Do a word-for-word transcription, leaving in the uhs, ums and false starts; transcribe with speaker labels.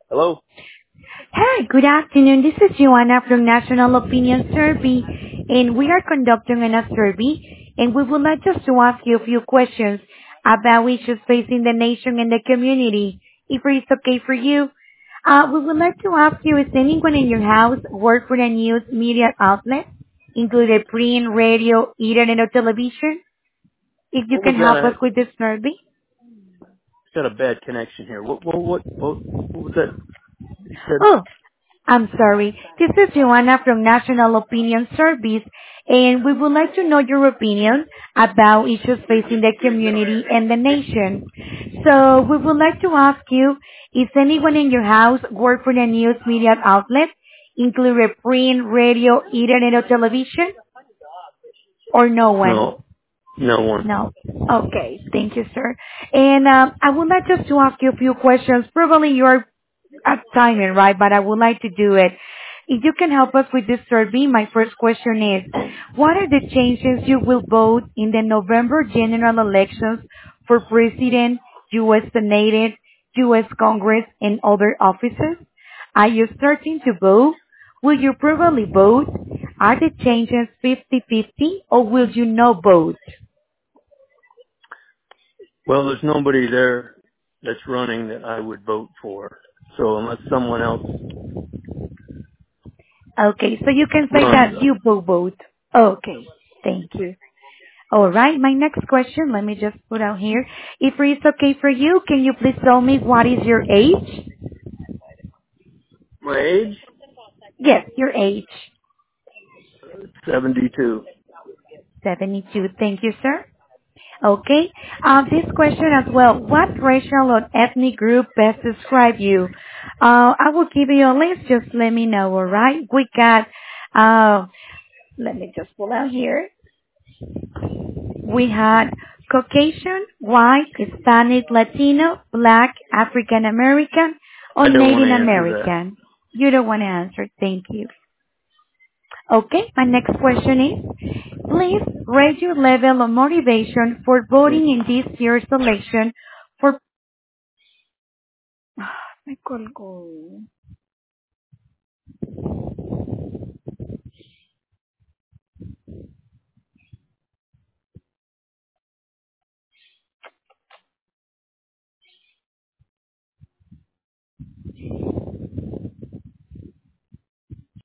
Speaker 1: Hello?
Speaker 2: Hi, good afternoon. This is Joanna from National Opinion Survey, and we are conducting a survey, and we would like just to ask you a few questions about issues facing the nation and the community, if it's okay for you. Uh, we would like to ask you, is anyone in your house work for a news media outlet, including print, radio, internet, or television? If you
Speaker 1: What was
Speaker 2: can
Speaker 1: that?
Speaker 2: help
Speaker 1: I
Speaker 2: us with this survey.
Speaker 1: got a bad connection here. What, what, what, what, what was that you said?
Speaker 2: Oh, I'm sorry. This is Joanna from National Opinion Service, and we would like to know your opinion about issues facing the community and the nation. So we would like to ask you, is anyone in your house work for the news media outlet, including print, radio, internet, or television, or no one?
Speaker 1: No, no one.
Speaker 2: No. Okay. Thank you, sir. And um, I would like just to ask you a few questions. Probably you're at timing, right? But I would like to do it. If you can help us with this survey, my first question is, what are the changes you will vote in the November general elections for President, U S. Senate, U S. Congress, and other offices? Are you starting to vote? Will you probably vote? Are the changes fifty-fifty, or will you not vote?
Speaker 1: Well, there's nobody there that's running that I would vote for. So unless someone else
Speaker 2: Okay, so you can say
Speaker 1: runs,
Speaker 2: that you will vote. Okay, thank you. All right, my next question, let me just put out here. If it's okay for you, can you please tell me what is your age?
Speaker 1: my age,
Speaker 2: Yes, your age.
Speaker 1: seventy-two.
Speaker 2: seventy-two. Thank you, sir. Okay. Uh, this question as well. What racial or ethnic group best describe you? Uh, I will give you a list. Just let me know, all right? We got, uh, let me just pull out here. We had Caucasian, white, Hispanic, Latino, Black, African American, or
Speaker 1: I don't want
Speaker 2: Native
Speaker 1: to answer that.
Speaker 2: American. You don't want to answer. Thank you. Okay, my next question is, please rate your level of motivation for voting in this year's election for... Me colgó.